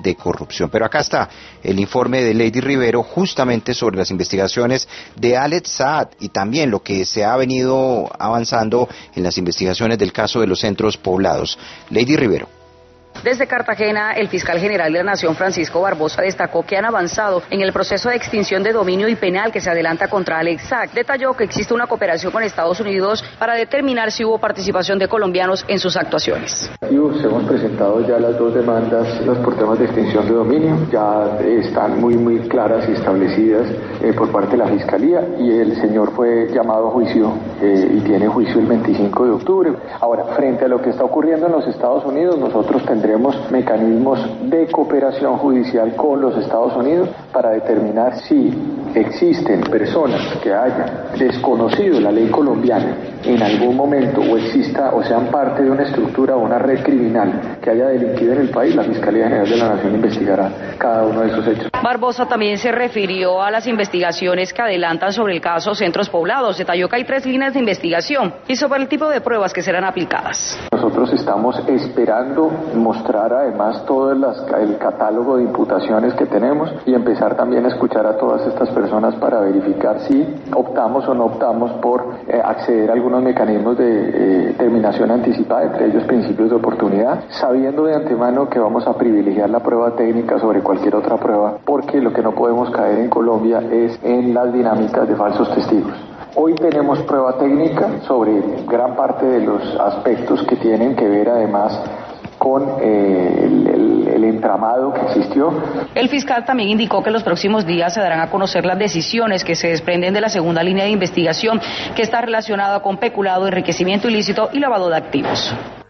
de corrupción. Pero acá está el informe de Lady Rivero justamente sobre las investigaciones de Alex Saad y también lo que se ha venido avanzando en las investigaciones del caso de los centros poblados. Lady Rivero. Desde Cartagena, el fiscal general de la Nación, Francisco Barbosa, destacó que han avanzado en el proceso de extinción de dominio y penal que se adelanta contra Alex Saad. Detalló que existe una cooperación con Estados Unidos para determinar si hubo participación de colombianos en sus actuaciones. Hemos presentado ya las dos demandas por temas de extinción de dominio, ya están muy claras y establecidas por parte de la Fiscalía y el señor fue llamado a juicio y tiene juicio el 25 de octubre. Ahora, frente a lo que está ocurriendo en los Estados Unidos, nosotros tendremos mecanismos de cooperación judicial con los Estados Unidos para determinar si existen personas que hayan desconocido la ley colombiana en algún momento o exista o sean parte de una estructura o una red criminal que haya delinquido en el país. La Fiscalía General de la Nación investigará cada uno de esos hechos. Barbosa también se refirió a las investigaciones que adelantan sobre el caso Centros Poblados. Detalló que hay 3 líneas de investigación y sobre el tipo de pruebas que serán aplicadas. Nosotros estamos esperando mostrar además todo el catálogo de imputaciones que tenemos y empezar también a escuchar a todas estas personas para verificar si optamos o no optamos por acceder a algunos mecanismos de terminación anticipada, entre ellos principios de oportunidad, sabiendo de antemano que vamos a privilegiar la prueba técnica sobre cualquier otra prueba, porque lo que no podemos caer en Colombia es en las dinámicas de falsos testigos. Hoy tenemos prueba técnica sobre gran parte de los aspectos que tienen que ver además con el entramado que existió. El fiscal también indicó que en los próximos días se darán a conocer las decisiones que se desprenden de la segunda línea de investigación que está relacionada con peculado, enriquecimiento ilícito y lavado de activos.